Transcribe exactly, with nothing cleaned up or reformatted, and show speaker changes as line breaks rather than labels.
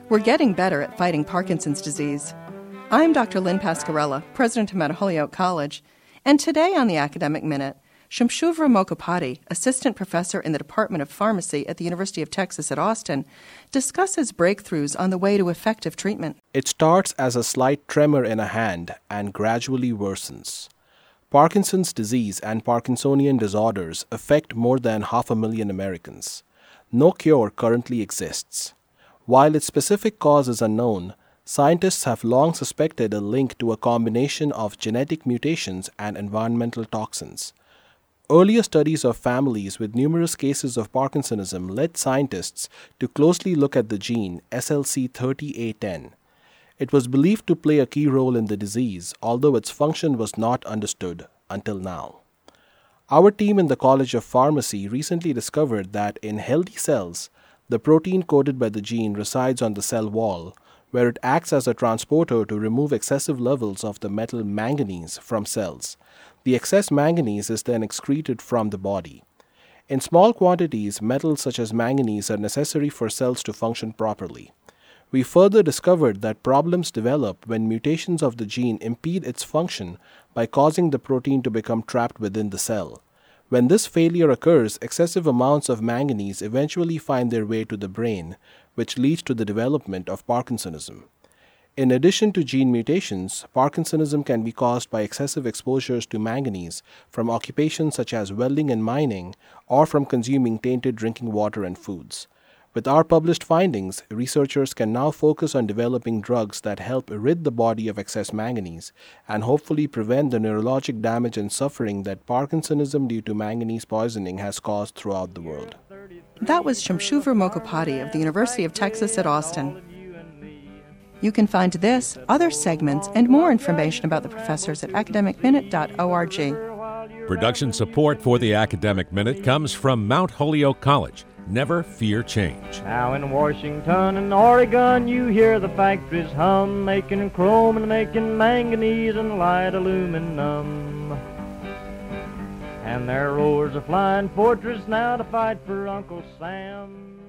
We're getting better at fighting Parkinson's disease. I'm Doctor Lynn Pasquarella, president of Mount Holyoke College, and today on the Academic Minute, Shamshuvra Mokopati, assistant professor in the Department of Pharmacy at the University of Texas at Austin, discusses breakthroughs on the way to effective treatment.
It starts as a slight tremor in a hand and gradually worsens. Parkinson's disease and Parkinsonian disorders affect more than half a million Americans. No cure currently exists. While its specific cause is unknown, scientists have long suspected a link to a combination of genetic mutations and environmental toxins. Earlier studies of families with numerous cases of Parkinsonism led scientists to closely look at the gene S L C thirty A ten. It was believed to play a key role in the disease, although its function was not understood until now. Our team in the College of Pharmacy recently discovered that in healthy cells, the protein coded by the gene resides on the cell wall, where it acts as a transporter to remove excessive levels of the metal manganese from cells. The excess manganese is then excreted from the body. In small quantities, metals such as manganese are necessary for cells to function properly. We further discovered that problems develop when mutations of the gene impede its function by causing the protein to become trapped within the cell. When this failure occurs, excessive amounts of manganese eventually find their way to the brain, which leads to the development of Parkinsonism. In addition to gene mutations, Parkinsonism can be caused by excessive exposures to manganese from occupations such as welding and mining, or from consuming tainted drinking water and foods. With our published findings, researchers can now focus on developing drugs that help rid the body of excess manganese and hopefully prevent the neurologic damage and suffering that Parkinsonism due to manganese poisoning has caused throughout the world.
That was Shamshuvra Mokopati of the University of Texas at Austin. You can find this, other segments, and more information about the professors at academic minute dot org.
Production support for the Academic Minute comes from Mount Holyoke College. Never fear change.
Now in Washington and Oregon, you hear the factories hum, making chrome and making manganese and light aluminum. And there roars a flying fortress now to fight for Uncle Sam.